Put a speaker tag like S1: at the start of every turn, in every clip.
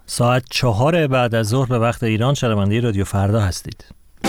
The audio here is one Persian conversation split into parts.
S1: ساعت 4 بعد از ظهر به وقت ایران شنونده رادیو فردا هستید.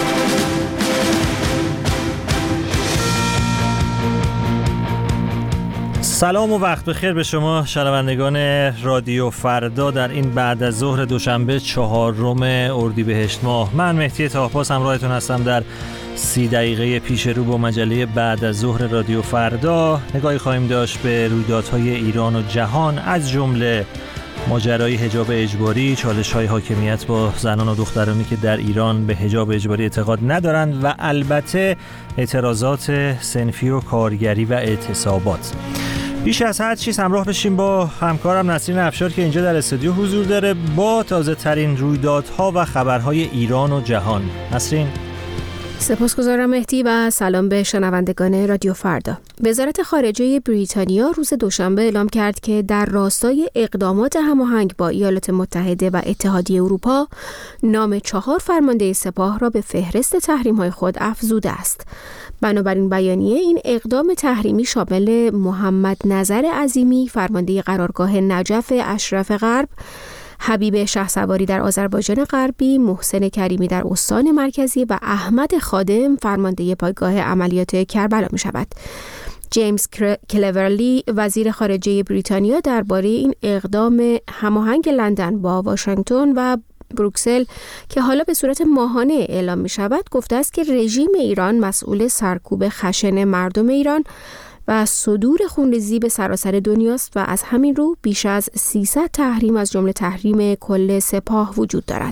S1: سلام و وقت بخیر به شما شنوندگان رادیو فردا در این بعد از ظهر دوشنبه 4 اردیبهشت ماه. من مهدی طاه‌پاس همراهتون هستم در 30 دقیقه پیش رو با مجله بعد از ظهر رادیو فردا. نگاهی خواهیم داشت به رویدادهای ایران و جهان، از جمله ماجرای حجاب اجباری، چالش‌های حاکمیت با زنان و دخترانی که در ایران به حجاب اجباری اعتقاد ندارند و البته اعتراضات صنفی و کارگری و اعتصابات. بیش از هر چیز همراه بشیم با همکارم نسرین افشار که اینجا در استودیو حضور داره با تازه ترین رویدادها و خبرهای ایران و جهان. نسرین.
S2: سپاسگزارم مهدی و سلام به شنوندگان رادیو فردا. وزارت خارجه بریتانیا روز دوشنبه اعلام کرد که در راستای اقدامات هماهنگ با ایالات متحده و اتحادیه اروپا نام 4 فرمانده سپاه را به فهرست تحریم‌های خود افزوده است. بنابراین بیانیه این اقدام تحریمی شامل محمد نظر عظیمی فرمانده قرارگاه نجف اشرف غرب، حبیب شهسواری در آذربایجان غربی، محسن کریمی در استان مرکزی و احمد خادم فرمانده پایگاه عملیات کربلا می شود. جیمز کلورلی وزیر خارجه بریتانیا درباره این اقدام هماهنگ لندن با واشنگتن و بروکسل که حالا به صورت ماهانه اعلام می شود گفته است که رژیم ایران مسئول سرکوب خشن مردم ایران و صدور خونریزی به سراسر دنیاست و از همین رو بیش از 300 تحریم از جمله تحریم کل سپاه وجود دارد.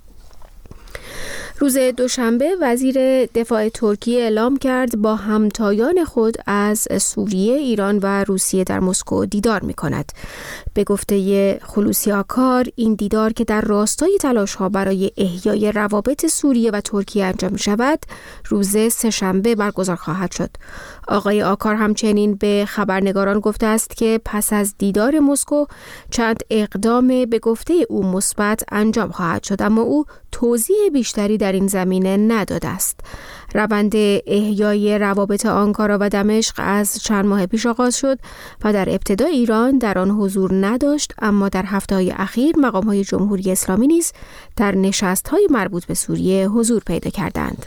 S2: روز دوشنبه وزیر دفاع ترکیه اعلام کرد با همتایان خود از سوریه، ایران و روسیه در مسکو دیدار می کند. به گفته خلوصی آکار این دیدار که در راستای تلاش‌ها برای احیای روابط سوریه و ترکیه انجام می شود روز سه‌شنبه برگزار خواهد شد. آقای آکار همچنین به خبرنگاران گفته است که پس از دیدار مسکو چند اقدام به گفته او مثبت انجام خواهد شد، اما او توضیح بیشتری در این زمینه نداده است. روند احیای روابط آنکارا و دمشق از چند ماه پیش آغاز شد و در ابتدا ایران در آن حضور نداشت، اما در هفته‌های اخیر مقام‌های جمهوری اسلامی نیز در نشست‌های مربوط به سوریه حضور پیدا کردند.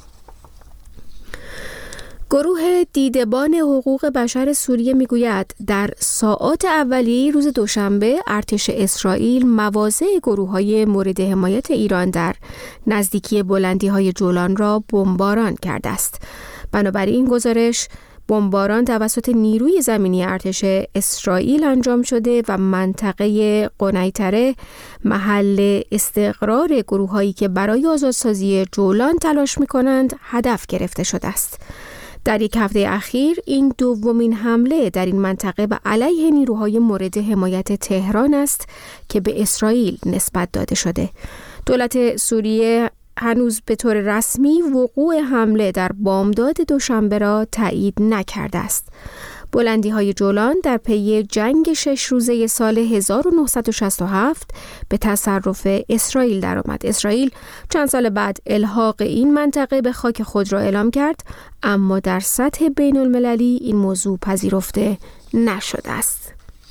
S2: گروه دیدبان حقوق بشر سوریه میگوید در ساعات اولیه روز دوشنبه ارتش اسرائیل مواضع گروه‌های مورد حمایت ایران در نزدیکی بلندی‌های جولان را بمباران کرده است. بنابراین این گزارش بمباران توسط نیروی زمینی ارتش اسرائیل انجام شده و منطقه قنیطره محل استقرار گروه‌هایی که برای آزادسازی جولان تلاش می‌کنند هدف گرفته شده است. در یک هفته اخیر این دومین حمله در این منطقه و علیه نیروهای مورد حمایت تهران است که به اسرائیل نسبت داده شده. دولت سوریه هنوز به طور رسمی وقوع حمله در بامداد دوشنبه را تایید نکرده است. بلندی‌های جولان در پی جنگ 6 روزه سال 1967 به تصرف اسرائیل درآمد. اسرائیل چند سال بعد الحاق این منطقه به خاک خود را اعلام کرد، اما در سطح بین المللی این موضوع پذیرفته نشده است.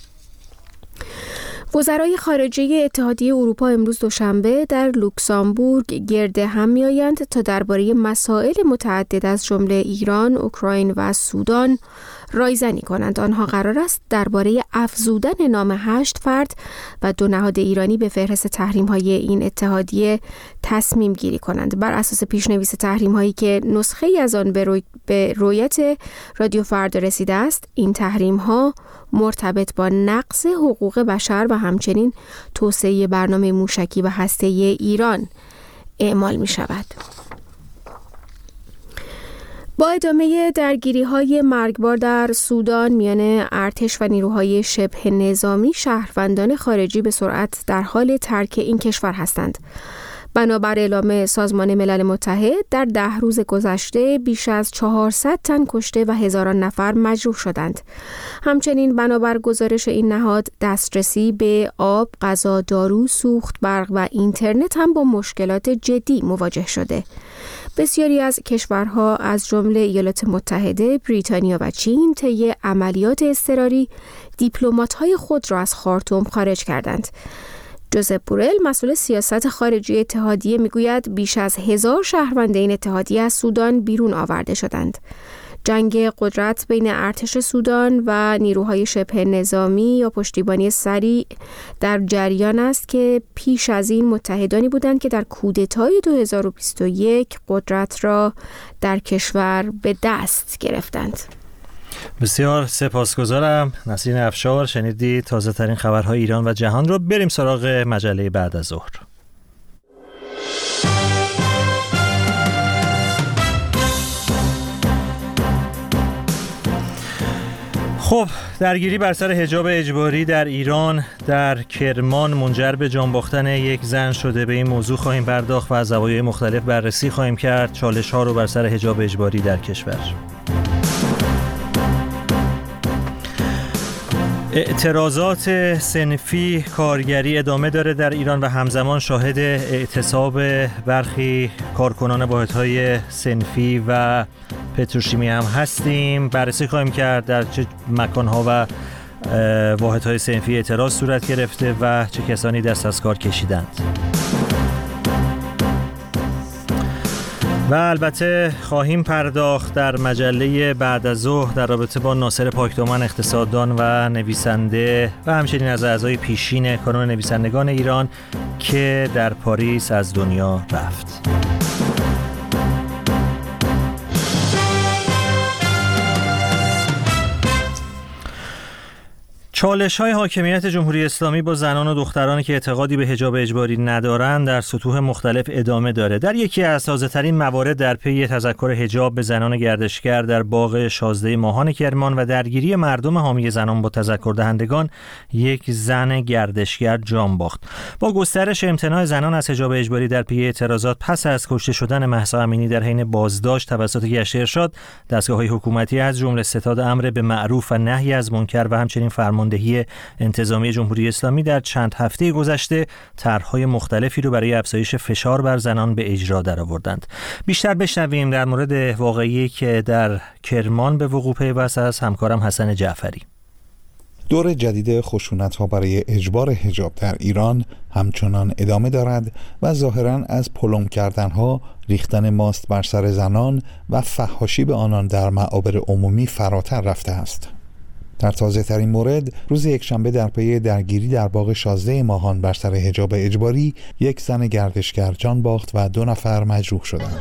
S2: وزرای خارجه اتحادیه اروپا امروز دوشنبه در لوکزامبورگ گرد هم می‌آیند تا درباره مسائل متعدد از جمله ایران، اوکراین و سودان رایزنی کنند. آنها قرار است درباره افزودن نام 8 فرد و 2 نهاد ایرانی به فهرست تحریم‌های این اتحادیه تصمیم گیری کنند. بر اساس پیشنویس تحریم‌هایی که نسخه‌ای از آن به رویت رادیو فردا رسیده است، این تحریم‌ها مرتبط با نقض حقوق بشر و همچنین توسعه برنامه موشکی و هسته‌ای ایران اعمال می‌شود. با ادامه درگیری‌های مرگبار در سودان میان ارتش و نیروهای شبه نظامی، شهروندان خارجی به سرعت در حال ترک این کشور هستند. بنابر اعلام سازمان ملل متحد در 10 روز گذشته بیش از 400 تن کشته و هزاران نفر مجروح شدند. همچنین بنابر گزارش این نهاد دسترسی به آب، غذا، دارو، سوخت، برق و اینترنت هم با مشکلات جدی مواجه شده. بسیاری از کشورها از جمله ایالات متحده، بریتانیا و چین طی عملیات اضطراری دیپلمات‌های خود را از خارتوم خارج کردند. جوزپ بورل مسئول سیاست خارجی اتحادیه میگوید بیش از 1000 شهروند این اتحادیه از سودان بیرون آورده شدند. جنگ قدرت بین ارتش سودان و نیروهای شبه نظامی یا پشتیبانی سریع در جریان است که پیش از این متحدانی بودند که در کودتای 2021 قدرت را در کشور به دست گرفتند.
S1: بسیار سپاسگزارم. نسرین افشار، شنیدید تازه ترین خبرهای ایران و جهان رو. بریم سراغ مجله بعد از ظهر. خب، درگیری بر سر حجاب اجباری در ایران در کرمان منجر به جان باختن یک زن شده. به این موضوع خواهیم پرداخت و از زوایای مختلف بررسی خواهیم کرد چالش‌ها رو بر سر حجاب اجباری در کشور. اعتراضات صنفی کارگری ادامه داره در ایران و همزمان شاهد اعتصاب برخی کارکنان واحدهای صنفی و پتروشیمی هم هستیم. بررسی خواهیم کرد در چه مکانها و واحدهای صنفی اعتراض صورت گرفته و چه کسانی دست از کار کشیدند. و البته خواهیم پرداخت در مجله بعد از ظهر در رابطه با ناصر پاکدامن، اقتصاددان و نویسنده و همچنین از اعضای پیشین کانون نویسندگان ایران که در پاریس از دنیا رفت. چالش‌های حاکمیت جمهوری اسلامی با زنان و دخترانی که اعتقادی به حجاب اجباری ندارند در سطوح مختلف ادامه داره. در یکی از تازه‌ترین موارد در پی تذکر حجاب به زنان گردشگر در باغ شازده ماهان کرمان و درگیری مردم حامی زنان با تذکر دهندگان، یک زن گردشگر جان باخت. با گسترش امتناع زنان از حجاب اجباری در پی اعتراضات پس از کشته شدن مهسا امینی در حین بازداشت توسط گشت ارشاد، دستگاه‌های حکومتی از جمله ستاد امر به معروف و نهی از منکر و همچنین فرماندهی انتظامی جمهوری اسلامی در چند هفته گذشته طرح‌های مختلفی رو برای افزایش فشار بر زنان به اجرا درآوردند. بیشتر بشنویم در مورد واقعه‌ای که در کرمان به وقوع پیوست از همکارم حسن جعفری.
S3: دور جدید خشونت‌ها برای اجبار حجاب در ایران همچنان ادامه دارد و ظاهراً از پلم کردن‌ها، ریختن ماست بر سر زنان و فحاشی به آنان در معابر عمومی فراتر رفته است. در تازه ترین مورد، روز یکشنبه در پی درگیری در باغ شازده ماهان بر سر حجاب اجباری، یک زن گردشگر جان باخت و 2 نفر مجروح شدند.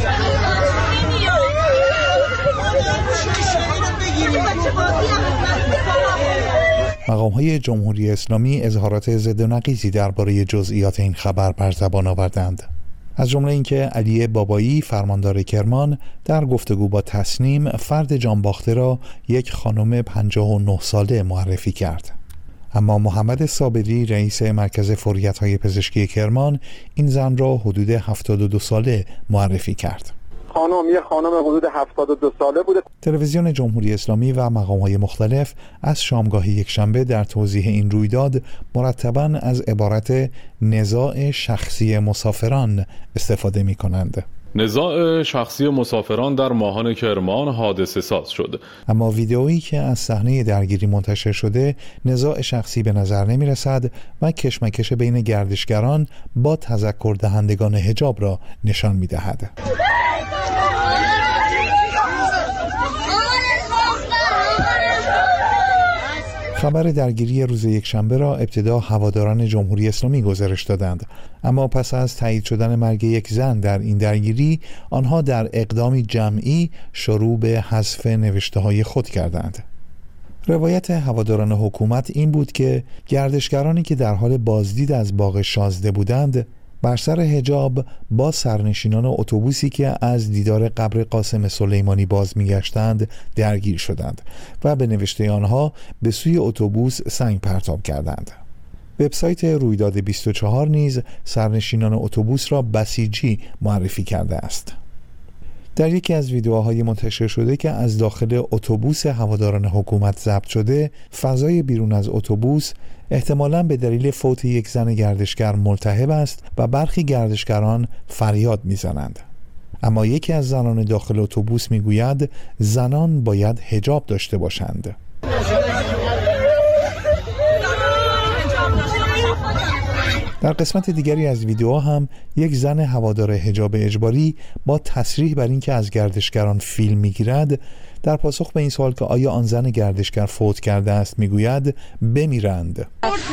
S3: مقام‌های جمهوری اسلامی اظهارات ضد و نقیضی درباره جزئیات این خبر بر زبان آوردند. از جمله اینکه علی بابایی فرماندار کرمان در گفتگو با تسنیم فرد جانباخته را یک خانم 59 ساله معرفی کرد. اما محمد صابری رئیس مرکز فوریت‌های پزشکی کرمان این زن را حدود 72 ساله معرفی کرد.
S4: یه خانم حدود 72 ساله بوده.
S3: تلویزیون جمهوری اسلامی و مقام‌های مختلف از شامگاه یکشنبه در توضیح این رویداد مرتباً از عبارت نزاع شخصی مسافران استفاده می‌کنند.
S5: نزاع شخصی مسافران در ماهان کرمان حادثه ساز شد.
S3: اما ویدئویی که از صحنه درگیری منتشر شده نزاع شخصی به نظر نمی رسد و کشمکش بین گردشگران با تذکر دهندگان حجاب را نشان می دهد. خبر درگیری روز یکشنبه را ابتدا هواداران جمهوری اسلامی گزارش دادند، اما پس از تایید شدن مرگ یک زن در این درگیری، آنها در اقدامی جمعی شروع به حذف نوشته‌های خود کردند. روایت هواداران حکومت این بود که گردشگرانی که در حال بازدید از باغ شازده بودند، بر سر حجاب با سرنشینان اتوبوسی که از دیدار قبر قاسم سلیمانی باز می‌گشتند درگیر شدند و به نوشته آنها به سوی اتوبوس سنگ پرتاب کردند. وبسایت رویداد 24 نیز سرنشینان اتوبوس را بسیجی معرفی کرده است. در یکی از ویدیوهای منتشر شده که از داخل اتوبوس هواداران حکومت ضبط شده، فضای بیرون از اتوبوس احتمالاً به دلیل فوت یک زن گردشگر ملتهب است و برخی گردشگران فریاد می‌زنند. اما یکی از زنان داخل اتوبوس می‌گوید زنان باید حجاب داشته باشند. در قسمت دیگری از ویدیو هم یک زن هوادار حجاب اجباری با تصریح بر اینکه از گردشگران فیلم میگیرد در پاسخ به این سوال که آیا آن زن گردشگر فوت کرده است میگوید بمیرند.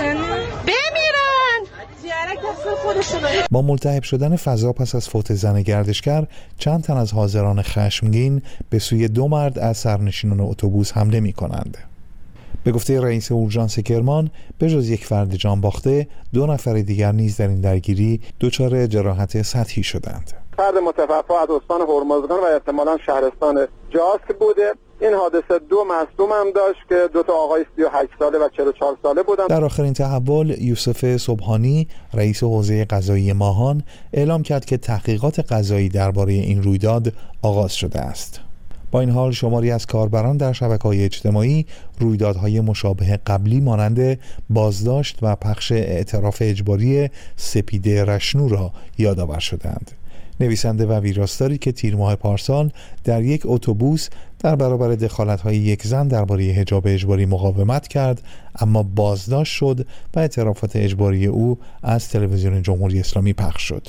S3: با ملتهب شدن فضا پس از فوت زن گردشگر، چند تن از حاضران خشمگین به سوی 2 مرد از سرنشینان اتوبوس حمله می کنند. به گفته رئیس اورژانس کرمان، به جز یک فرد جان باخته، 2 نفر دیگر نیز در این درگیری دچار جراحت سطحی شدند.
S4: فرد متوفی از استان هرمزگان و احتمالاً شهرستان جاسک بوده. این حادثه 2 مصدوم هم داشت که 2 آقای 38 ساله و 44 ساله بودند.
S3: در آخرین تحول، یوسف صبحانی، رئیس حوزه قضایی ماهان، اعلام کرد که تحقیقات قضایی درباره این رویداد آغاز شده است. با این حال شماری از کاربران در شبکه‌های اجتماعی رویدادهای مشابه قبلی مانند بازداشت و پخش اعتراف اجباری سپیده رشنو را یادآور شدند. نویسنده و ویراستاری که تیر ماه پارسال در یک اتوبوس در برابر دخالت‌های یک زن درباره حجاب اجباری مقاومت کرد، اما بازداشت شد و اعترافات اجباری او از تلویزیون جمهوری اسلامی پخش شد.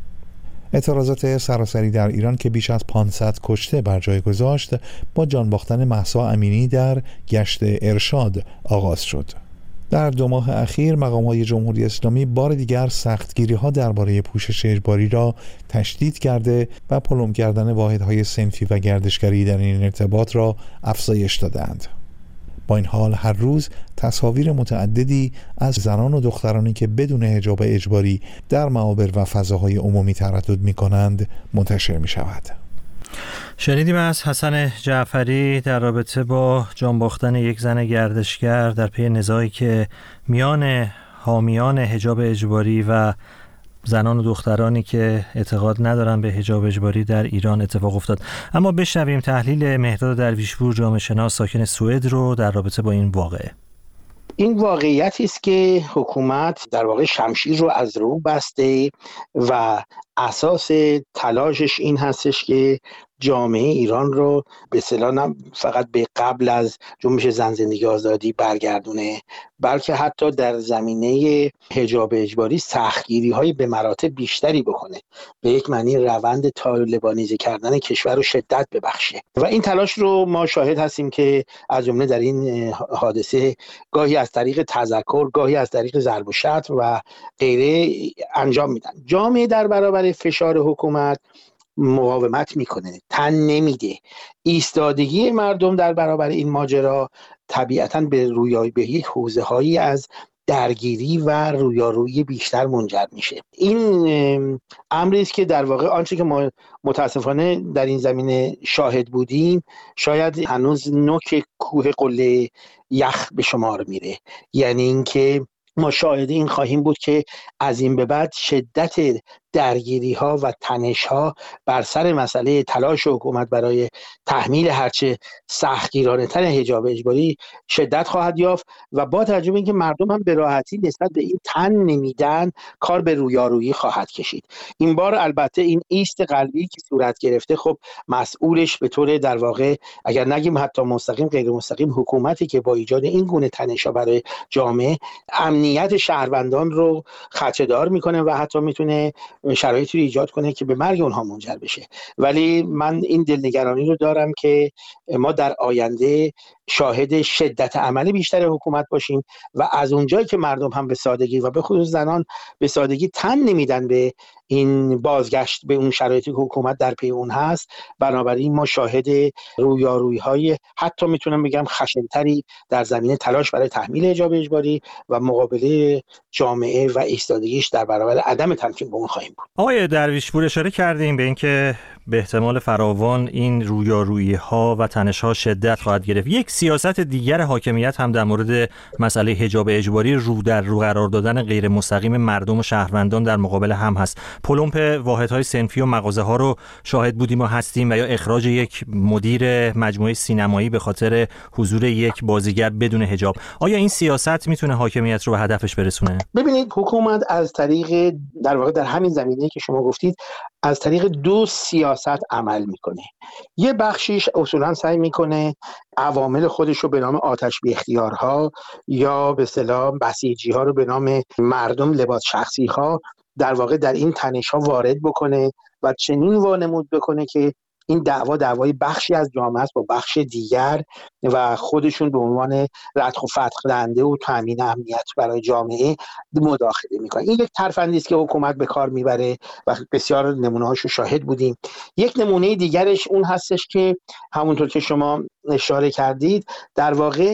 S3: اعتراضات سراسری در ایران که بیش از 500 کشته بر جای گذاشت، با جان باختن مهسا امینی در گشت ارشاد آغاز شد. در 2 ماه اخیر مقام‌های جمهوری اسلامی بار دیگر سختگیری‌ها درباره پوشش اجباری را تشدید کرده و پلم کردن واحدهای صنفی و گردشگری در این ارتباط را افزایش دادند. با این حال هر روز تصاویر متعددی از زنان و دخترانی که بدون حجاب اجباری در معابر و فضاهای عمومی تردد می‌کنند منتشر می‌شود.
S1: شنیدیم از حسن جعفری در رابطه با جان باختن یک زن گردشگر در پی نزاعی که میان حامیان حجاب اجباری و زنان و دخترانی که اعتقاد ندارن به حجاب اجباری در ایران اتفاق افتاد. اما بشنویم تحلیل مهرداد درویشپور، جامعه شناس ساکن سوئد رو در رابطه با این واقعه.
S6: این واقعیتی است که حکومت در واقع شمشیر رو از رو بسته و اساس تلاشش این هستش که جامعه ایران رو به اصطلاح نه فقط به قبل از جنبش زن زندگی آزادی برگردونه، بلکه حتی در زمینه حجاب اجباری سختگیری‌های به مراتب بیشتری بکنه، به یک معنی روند طالبانیزه کردن کشور رو شدت ببخشه. و این تلاش رو ما شاهد هستیم که از جمله در این حادثه گاهی از طریق تذکر، گاهی از طریق ضرب و شتم و غیره انجام میدن. جامعه در برابر فشار حکومت مقاومت میکنه، تن نمیده. ایستادگی مردم در برابر این ماجرا طبیعتاً به یک حوزه هایی از درگیری و رویارویی بیشتر منجر میشه. این امری است که در واقع آنچه که ما متاسفانه در این زمینه شاهد بودیم شاید هنوز نوک کوه قله یخ به شمار میره. یعنی اینکه ما شاهد این خواهیم بود که از این به بعد شدت درگیری ها و تنش ها بر سر مسئله تلاش حکومت برای تحمیل هرچه سختگیرانه تر حجاب اجباری شدت خواهد یافت و با توجه به اینکه مردم هم به راحتی نسبت به این تن نمیدن، کار به رویارویی خواهد کشید. این بار البته این ایست قلبی که صورت گرفته، خب مسئولش به طور در واقع اگر نگیم حتی مستقیم غیر مستقیم حکومتی که با ایجاد این گونه تنش ها برای جامعه امنیت شهروندان رو خدشه‌دار میکنه و حتی میتونه شرایطی رو ایجاد کنه که به مرگ اونها منجر بشه. ولی من این دلنگرانی رو دارم که ما در آینده شاهد شدت عمل بیشتر حکومت باشیم و از اونجایی که مردم هم به سادگی و به خصوص زنان به سادگی تن نمیدن به این بازگشت به اون شرایطی که حکومت در پی اون هست، بنابراین ما شاهد رویارویی‌های حتی میتونم بگم خشن‌تری در زمینه تلاش برای تحمیل حجاب اجباری و مقابله جامعه و ایستادگیش در برابر عدم تمکین به اون خواهیم بود.
S1: آقای درویشپور، اشاره کردیم به اینکه به احتمال فراوان این رویارویی‌ها و تنش‌ها شدت خواهد گرفت. یک سیاست دیگر حاکمیت هم در مورد مسئله حجاب اجباری رو در رو قرار دادن غیر مستقیم مردم و شهروندان در مقابل هم هست. پلمپ واحدهای صنفی و مغازه‌ها رو شاهد بودیم و هستیم و یا اخراج یک مدیر مجموعه سینمایی به خاطر حضور یک بازیگر بدون حجاب. آیا این سیاست میتونه حاکمیت رو به هدفش برسونه؟
S6: ببینید، حکومت از طریق در واقع در همین زمینه که شما گفتید از طریق دو سیاست عمل میکنه. یه بخشیش اصولا سعی میکنه عوامل خودش رو به نام آتش بی اختیارها یا به اصطلاح بسیجی ها رو به نام مردم لباس شخصی ها در واقع در این تنش ها وارد بکنه و چنین وانمود بکنه که این دعوای بخشی از جامعه است با بخش دیگر و خودشون به عنوان ردخ و فتق دهنده و تامین امنیت برای جامعه مداخله میکنن. این یک ترفندی است که حکومت به کار میبره و بسیار نمونه‌هاشو شاهد بودیم. یک نمونه دیگرش اون هستش که همونطور که شما اشاره کردید در واقع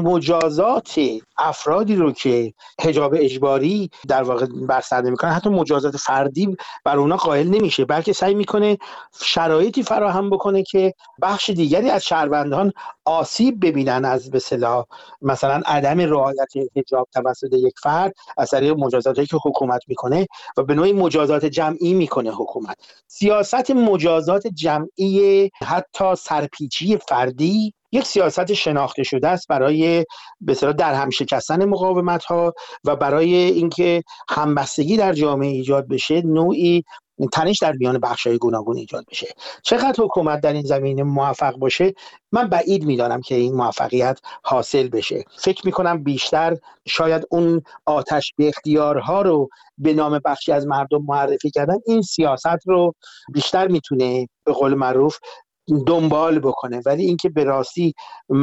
S6: مجازات افرادی رو که حجاب اجباری در واقع بر سر نمیکنن، حتی مجازات فردی بر اونا قائل نمیشه، بلکه سعی میکنه شرایطی فراهم بکنه که بخش دیگری از شهروندان آسیب ببینن از به اصطلاح مثلا عدم رعایت حجاب توسط یک فرد از طریق مجازاتی که حکومت میکنه و به نوعی مجازات جمعی میکنه حکومت. سیاست مجازات جمعی حتی سرپیچی فردی یک سیاست شناخته شده است برای به اصطلاح در هم شکستن مقاومت‌ها و برای اینکه همبستگی در جامعه ایجاد بشه، نوعی تنش در میان بخش‌های گوناگون ایجاد بشه. چقدر حکومت در این زمینه موفق باشه من بعید می‌دانم که این موفقیت حاصل بشه. فکر می‌کنم بیشتر شاید اون آتش به اختیارها رو به نام بخشی از مردم معرفی کردن این سیاست رو بیشتر میتونه به قول معروف دنبال بکنه، ولی اینکه به راستی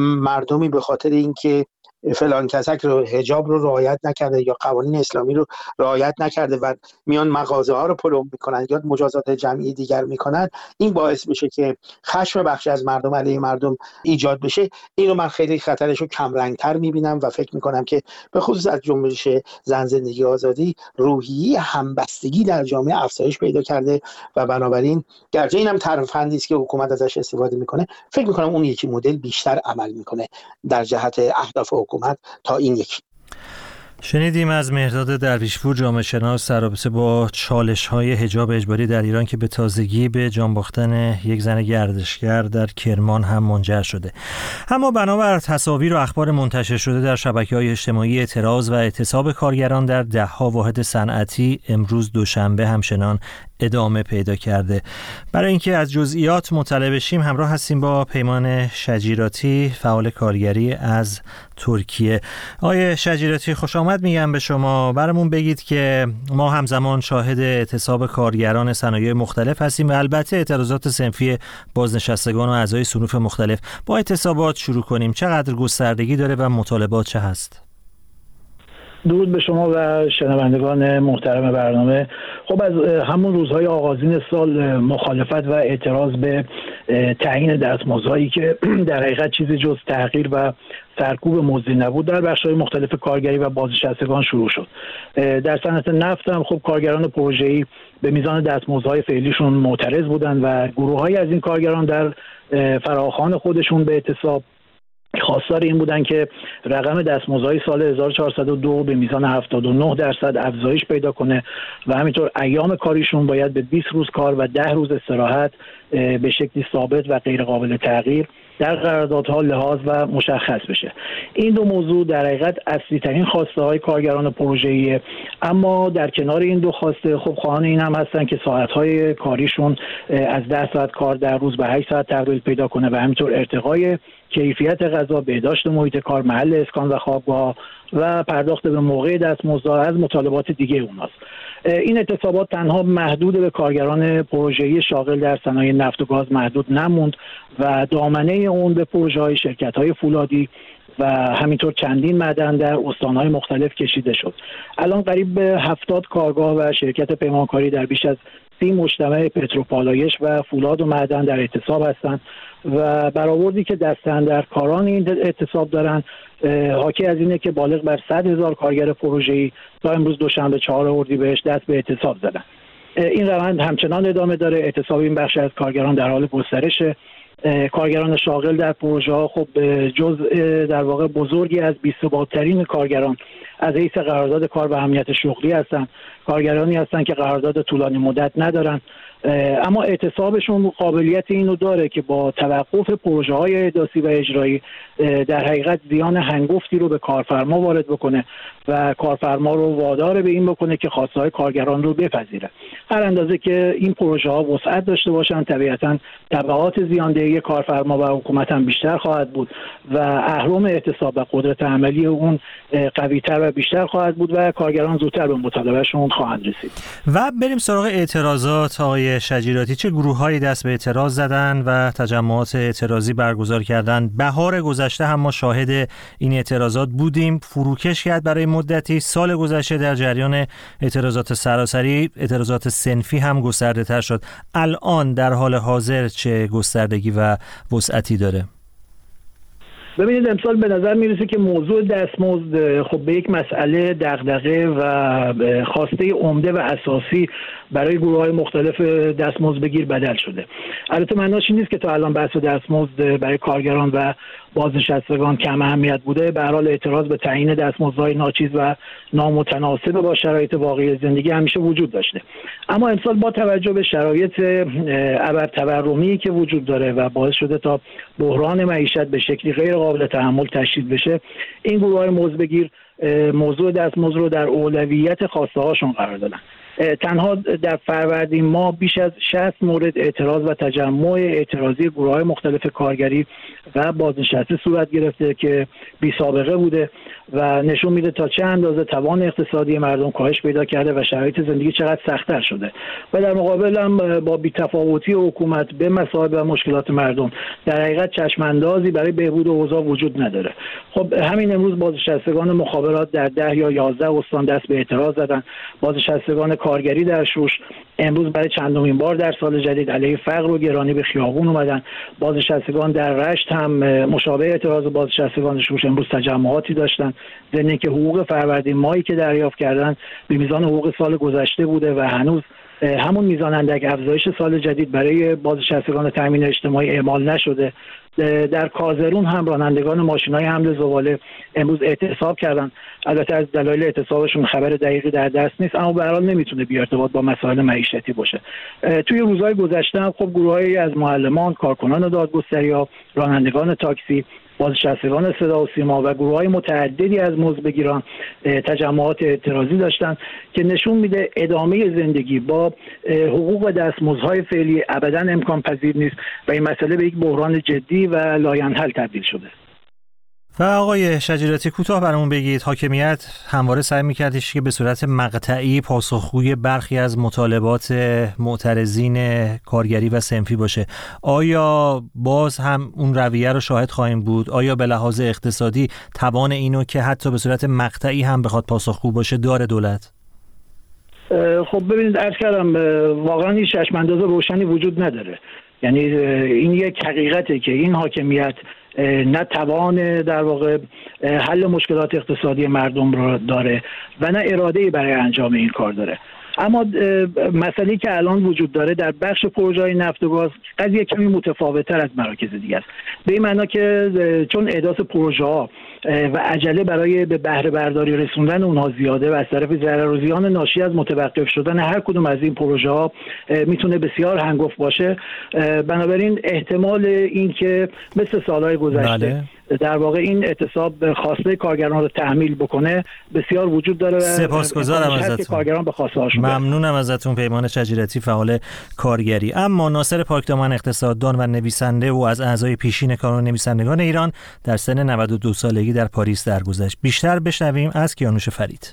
S6: مردمی به خاطر اینکه فلان کسک رو حجاب رو رعایت نکرده یا قوانین اسلامی رو رعایت نکرده و میان مغازه ها رو پلم میکنن یا مجازات جمعی دیگر میکنن، این باعث بشه که خشم بخشی از مردم علیه مردم ایجاد بشه. اینو من خیلی خطرش رو کم رنگتر میبینم و فکر میکنم که به خصوص از جنبش زن زندگی آزادی روحیه همبستگی در جامعه افزایش پیدا کرده و بنابراین گرچه اینم ترفندی است که حکومت ازش استفاده میکنه، فکر میکنم اون یکی مدل بیشتر عمل میکنه در جهت اهداف حکومت تا این یکی.
S1: شنیدیم از مهرداد درویشپور جامعه شناس در رابطه با چالش‌های حجاب اجباری در ایران که به تازگی به جان باختن یک زن گردشگر در کرمان هم منجر شده. اما بنابر تصاویر و اخبار منتشر شده در شبکه‌های اجتماعی، اعتراض و اعتصاب کارگران در ده‌ها واحد صنعتی امروز دوشنبه همچنان ادامه پیدا کرده. برای اینکه از جزئیات مطلع بشیم همراه هستیم با پیمان شجیراتی، فعال کارگری از ترکیه. آقای شجیراتی خوش آمد میگم به شما. برامون بگید که ما همزمان شاهد اعتصاب کارگران صنایع مختلف هستیم و البته اعتراضات صنفی بازنشستگان و اعضای صنوف مختلف. با اعتصابات شروع کنیم. چقدر گستردگی داره و مطالبات چه هست؟
S7: درود به شما و شنوندگان محترم برنامه. خب از همون روزهای آغازین سال مخالفت و اعتراض به تعیین دستمزدهایی که در حقیقت چیزی جز تحقیر و سرکوب مزدی نبود در بخش‌های مختلف کارگری و بازنشستگان شروع شد. در صنعت نفت هم خب کارگران پروژه‌ای به میزان دستمزدهای فعلیشون معترض بودند و گروه‌هایی از این کارگران در فراخوان خودشون به اعتصاب خواستار این بودن که رقم دستمزدهای سال 1402 به میزان 79% افزایش پیدا کنه و همینطور ایام کاریشون باید به 20 روز کار و 10 روز استراحت به شکلی ثابت و غیر قابل تغییر در قراردادها لحاظ و مشخص بشه. این دو موضوع در حقیقت اصلی ترین خواسته های کارگران پروژه‌ایه، اما در کنار این دو خواسته خب خواهان این هم هستن که ساعت های کاریشون از 10 ساعت کار در روز به 8 ساعت تغییر پیدا کنه و همینطور ارتقای کیفیت غذا، بهداشت محیط کار، محل اسکان و خوابگاه و پرداخت به موقع دستمزدها از مطالبات دیگه اوناست. این اعتصابات تنها محدود به کارگران پروژه‌ای شاغل در صنایع نفت و گاز محدود نموند و دامنه اون به پروژه‌های شرکت‌های فولادی و همینطور چندین معدن در استان‌های مختلف کشیده شد. الان قریب به 70 کارگاه و شرکت پیمانکاری در بیش از 30 مجتمع پتروپالایش و فولاد و معدن در اعتصاب هستند و برآوردی که دستاندرکاران این اعتصاب دارن حاکی از اینه که بالغ بر 100,000 کارگر پروژه‌ای تا امروز دوشنبه 4 اردیبهشت دست به اعتصاب زدن. این روند همچنان ادامه داره. اعتصاب این بخش از کارگران در حال گسترشه. کارگران شاغل در پروژه ها خب جزء در واقع بزرگی از بی‌ثبات‌ترین کارگران از حیث قرارداد کار و امنیت شغلی هستند. کارگرانی هستند که قرارداد طولانی مدت ندارن اما اعتصابشون قابلیت اینو داره که با توقف پروژه‌های احداثی و اجرایی در حقیقت زیان هنگفتی رو به کارفرما وارد بکنه و کارفرما رو وادار به این بکنه که خواسته‌های کارگران رو بپذیره. هر اندازه که این پروژه‌ها وسعت داشته باشن طبیعتاً تبعات زیاندهی کارفرما و حکومت هم بیشتر خواهد بود و اهرم اعتصاب و قدرت عملی اون قوی‌تر و بیشتر خواهد بود و کارگران زودتر به مطالبهشون خواهند رسید.
S1: و بریم سراغ اعتراضات. آقای شجیراتی، چه گروه‌هایی دست به اعتراض زدن و تجمعات اعتراضی برگزار کردن؟ بهار گذشته هم ما شاهد این اعتراضات بودیم. فروکش کرد برای مدتی. سال گذشته در جریان اعتراضات سراسری، اعتراضات صنفی هم گسترده‌تر شد. الان در حال حاضر چه گستردگی و وسعتی داره؟
S7: ببینید امسال به نظر میرسه که موضوع دستمزد خب به یک مسئله دغدغه و خواسته عمده و اساسی برای گروه‌های مختلف دستمزد بگیر بدل شده. البته معناش این نیست که تا الان بحث دستمزد برای کارگران و بازنشستگان کم اهمیت بوده. به هر حال اعتراض به تعیین دستمزدهای ناچیز و نامتناسب با شرایط واقعی زندگی همیشه وجود داشته. اما امسال با توجه به شرایط ابرتورمی که وجود داره و باعث شده تا بحران معیشت به شکلی غیر قابل تحمل تشدید بشه، این گروه‌های مزدبگیر موضوع دستمزد رو در اولویت خواسته هاشون قرار دادن. تنها در فروردین ماه بیش از 60 مورد اعتراض و تجمع اعتراضی گروه‌های مختلف کارگری و بازنشسته صورت گرفته که بی سابقه بوده و نشون میده تا چه اندازه توان اقتصادی مردم کاهش پیدا کرده و شرایط زندگی چقدر سخت‌تر شده و در مقابل هم با بی‌تفاوتی حکومت به مصائب و مشکلات مردم در حقیقت چشم‌اندازی برای بهبود اوضاع وجود نداره. خب همین امروز بازنشستگان مخابرات در 10 یا 11 استان دست به اعتراض زدن. بازنشستگان کارگری در شوش امروز برای چندمین بار در سال جدید علیه فقر و گرانی به خیابون اومدن. بازنشستگان در رشت هم مشابه اعتراض بازنشستگان شوش امروز تجمعاتی داشتن، ضمن اینکه حقوق فروردین ماهی که دریافت کردن به میزان حقوق سال گذشته بوده و هنوز همون میزان اندک افزایش سال جدید برای بازنشستگان تامین اجتماعی اعمال نشده. در کازرون هم رانندگان ماشین‌های حمل زباله امروز اعتصاب کردن. البته از دلایل اعتصابشون خبر دقیقی در دست نیست، اما به هر حال نمیتونه بی ارتباط با مسائل معیشتی باشه. توی روزهای گذشته هم خب گروه‌هایی از معلمان، کارکنان دادگستری‌ها، رانندگان تاکسی، بازنشستگان صدا و سیما و گروه‌های متعددی از مزدبگیران تجمعات اعتراضی داشتن که نشون میده ادامه زندگی با حقوق و دستمزدهای فعلی ابداً امکان پذیر نیست و این مسئله به یک بحران جدی و لاینحل تبدیل شده.
S1: و آقای شجیراتی کوتاه برامون بگید، حاکمیت همواره سعی می‌کردش که به صورت مقطعی پاسخگوی برخی از مطالبات معترضین کارگری و صنفی باشه. آیا باز هم اون رویه رو شاهد خواهیم بود؟ آیا به لحاظ اقتصادی توان اینو که حتی به صورت مقطعی هم بخواد پاسخگو باشه داره دولت؟
S7: خب ببینید عرض کردم واقعا هیچ چشم‌انداز روشنی وجود نداره. یعنی این یک حقیقته که این حاکمیت نه توان در واقع حل مشکلات اقتصادی مردم رو داره و نه اراده‌ای برای انجام این کار داره. اما مسئله‌ای که الان وجود داره در بخش پروژه‌های نفت و گاز قضیه کمی متفاوت‌تر از مراکز دیگه است. به این معنا که چون احداث پروژه‌ها و عجله برای به بهره برداری رسوندن اونها زیاده و از طرف ضرر و زیان ناشی از متوقف شدن هر کدوم از این پروژه‌ها میتونه بسیار هنگفت باشه، بنابراین احتمال این که مثل سالهای گذشته در واقع این اعتصاب خواسته کارگران رو تحمیل بکنه بسیار وجود داره.
S1: سپاسگزارم ازتون.
S7: کارگران به خواسته هاشون
S1: ممنونم ازتون پیمان شجیراتی، فعال کارگری. اما ناصر پاکدامن، اقتصاددان و نویسنده و از اعضای پیشین کانون نویسندگان ایران، در سن 92 سالگی در پاریس درگذشت. بیشتر بشنویم از کیانوش فرید.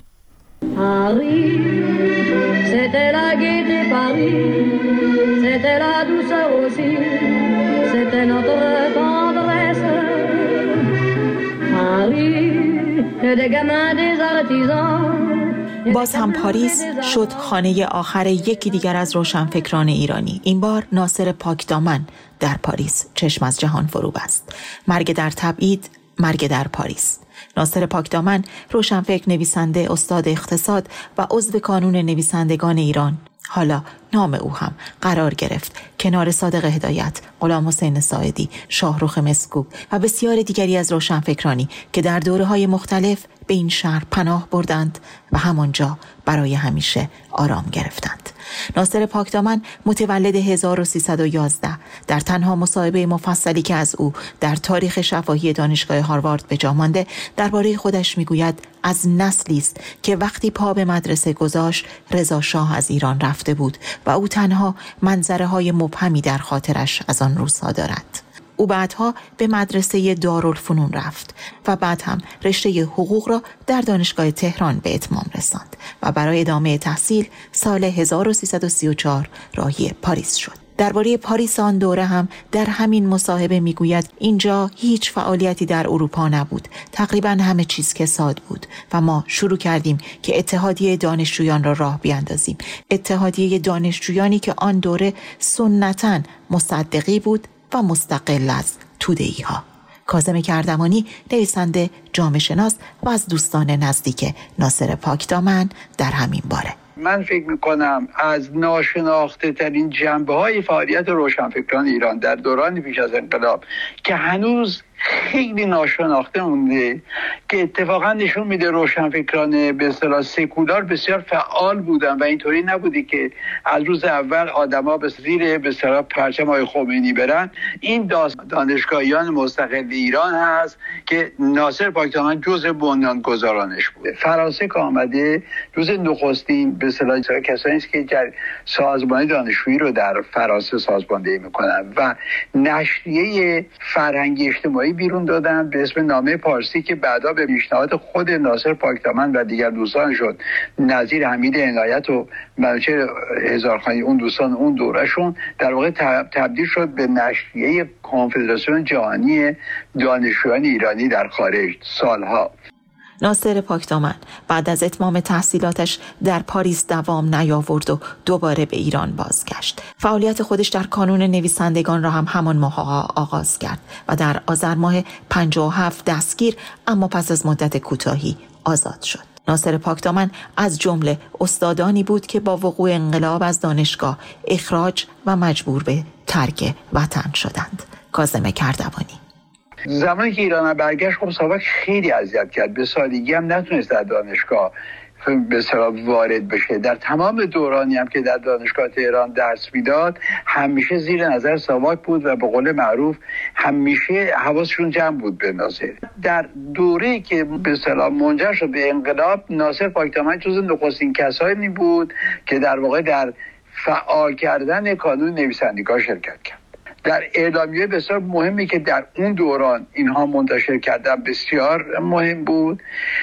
S8: باز هم پاریس شد خانه آخر یکی دیگر از روشنفکران ایرانی. این بار ناصر پاکدامن در پاریس چشم از جهان فرو بست. مرگ در تبعید، مرگ در پاریس. ناصر پاکدامن روشنفکر، نویسنده، استاد اقتصاد و عضو کانون نویسندگان ایران، حالا نام او هم قرار گرفت کنار صادق هدایت، غلام حسین ساعدی، شاهرخ مسکوب و بسیار دیگری از روشنفکرانی که در دوره‌های مختلف به این شهر پناه بردند و همانجا برای همیشه آرام گرفتند. ناصر پاکدامن متولد 1311 در تنها مصاحبه مفصلی که از او در تاریخ شفاهی دانشگاه هاروارد به جا مانده درباره خودش میگوید از نسلی است که وقتی پا به مدرسه گذاشت رضا شاه از ایران رفته بود و او تنها منظره‌های مبهمی در خاطرش از آن روزها دارد. او بعدها به مدرسه دارالفنون رفت و بعد هم رشته حقوق را در دانشگاه تهران به اتمام رساند و برای ادامه تحصیل سال 1334 راهی پاریس شد. درباره پاریس آن دوره هم در همین مصاحبه میگوید اینجا هیچ فعالیتی در اروپا نبود، تقریبا همه چیز کساد بود و ما شروع کردیم که اتحادیه دانشجویان را راه بیاندازیم، اتحادیه دانشجویانی که آن دوره سنتاً مصدقی بود و مستقل از توده‌ای ها. کاظم کردمانی نویسنده، جامعه شناس و از دوستان نزدیک ناصر پاکدامن در همین باره:
S9: من فکر میکنم از ناشناخته ترین جنبه های فعالیت روشنفکران ایران در دوران پیش از انقلاب که هنوز خیلی ناشناخته مونده، که اتفاقا نشون میده روشنفکران به اصطلاح سکولار بسیار فعال بودن و اینطوری نبودی که از روز اول آدما به زیر به اصطلاح پرچم آقای خمینی برن. این دانشگاهیان مستقل ایران هست که ناصر پاکدامن جزء بنیانگذارانش بود. فرانسه که آمده روز نخستین به اصطلاح کسانی است که سازمان دانشجویی رو در فرانسه سازماندهی میکنن و نشریه فرهنگی اجتماعی بیرون دادن به اسم نامه پارسی که بعدا به پیشنهاد خود ناصر پاکدامن و دیگر دوستان شد، نظیر حمید عنایت و منوچهر هزارخانی، اون دوستان اون دورهشون در واقع تبدیل شد به نشریه کنفدراسیون جهانی دانشجویان ایرانی در خارج سالها.
S8: ناصر پاکدامن بعد از اتمام تحصیلاتش در پاریس دوام نیاورد و دوباره به ایران بازگشت. فعالیت خودش در کانون نویسندگان را هم همان ماه‌ها آغاز کرد و در آذر ماه 57 دستگیر، اما پس از مدت کوتاهی آزاد شد. ناصر پاکدامن از جمله استادانی بود که با وقوع انقلاب از دانشگاه اخراج و مجبور به ترک وطن شدند. کاظم کردمانی:
S9: زمانی که ایران برگشت خب سابق خیلی اذیت کرد، به سادگی هم نتونست در دانشگاه به اصطلاح وارد بشه. در تمام دورانی هم که در دانشگاه تهران درس میداد همیشه زیر نظر ساواک بود و به قول معروف همیشه حواسشون جمع بود به ناصر. در دوره‌ای که به اصطلاح منجر شد به انقلاب، ناصر پاکدامن جزو نخستین کسانی بود که در واقع در فعال کردن کانون نویسندگان شرکت کرد. در اعلامیه بسیار مهمی که در اون دوران اینها منتشر کردن بسیار مهم بود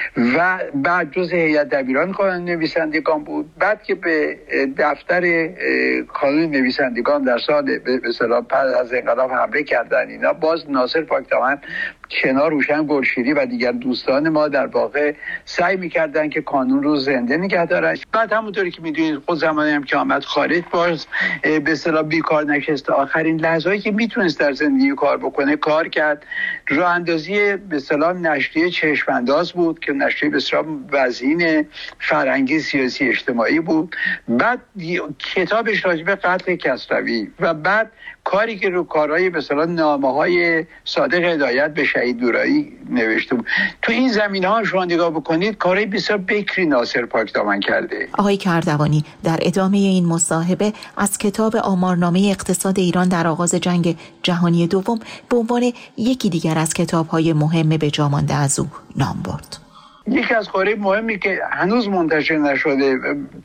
S9: و بعد جز هیئت دبیران کانون نویسندگان بود. بعد که به دفتر کانون نویسندگان در سال به اصطلاح پس از انقلاب حمله کردن اینا، باز ناصر پاکدامن کنار روشن گلشیری و دیگر دوستان ما در واقع سعی می‌کردن که کانون رو زنده نگه دارن. بعد همونطوری که می‌دونید خود زمانی هم که آمد خارج باز به اصطلاح بیکار نشست. آخرین لحظه‌ای که میتونست در زندگی کار بکنه کار کرد. راه اندازی به اصطلاح نشریه چشم‌انداز بود که نشریه بسیار وزین فرهنگی سیاسی اجتماعی بود. بعد کتابش راجع به قتل کسروی و بعد کاری که رو کارهای به اصطلاح نامه‌های صادق هدایت به شهید دورایی نوشته بود. تو این زمینه‌ها شما نگاه بکنید کارهای بسیار بکری ناصر پاکدامن کرده.
S8: آقای کردوانی در ادامه این مصاحبه از کتاب آمارنامه اقتصاد ایران در آغاز جنگ جهانی دوم به عنوان یکی دیگر از کتاب‌های مهم به جا مانده از او نام برد.
S9: یکی از کارهای مهمی که هنوز منتشر نشده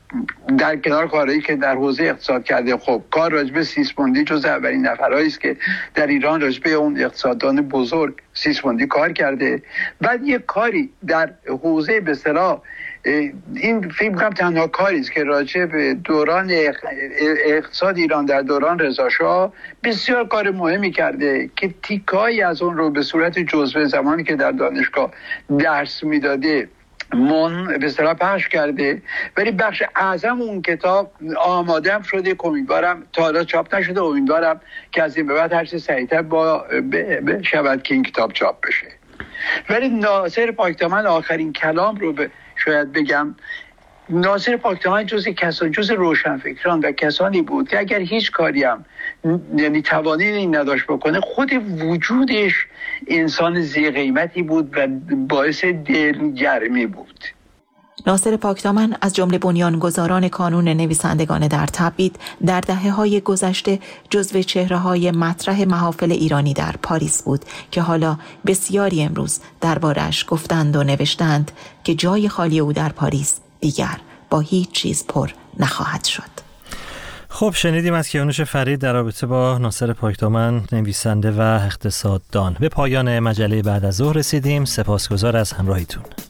S9: در کنار کارهایی که در حوزه اقتصاد کرده، خب کار راجب سیسموندی جز اولین نفرایی است که در ایران راجب اون اقتصاددان بزرگ سیسموندی کار کرده. بعد یک کاری در حوزه به اصطلاح این فکر می‌کنم تنها کاری است که راجع به دوران اقتصاد ایران در دوران رضا شاه بسیار کار مهمی کرده که تیکایی از اون رو به صورت جزوه زمانی که در دانشگاه درس میداده به اصطلاح پخش کرده، ولی بخش اعظم اون کتاب آماده هم شده. امیدوارم تا حالا چاپ نشده، امیدوارم که از این به بعد هر چه سریعتر شود که این کتاب چاپ بشه. ولی ناصر پاکدامن آخرین کلام رو شاید بگم ناصر پاکدامن جز روشنفکران و کسانی بود که اگر هیچ کاری هم یعنی توانایی این نداشت بکنه، خود وجودش انسان ذی قیمتی بود و باعث دلگرمی بود.
S8: ناصر پاکدامن از جمله بنیانگذاران کانون نویسندگان در تبعید در دهه‌های گذشته جزو چهره‌های مطرح محافل ایرانی در پاریس بود که حالا بسیاری امروز دربارش گفتند و نوشتند که جای خالی او در پاریس دیگر با هیچ چیز پر نخواهد شد.
S1: خب شنیدیم از کیانوش فرید در رابطه با ناصر پاکدامن، نویسنده و اقتصاددان. به پایان مجله بعد از ظهر رسیدیم. سپاسگزار از همراهیتون.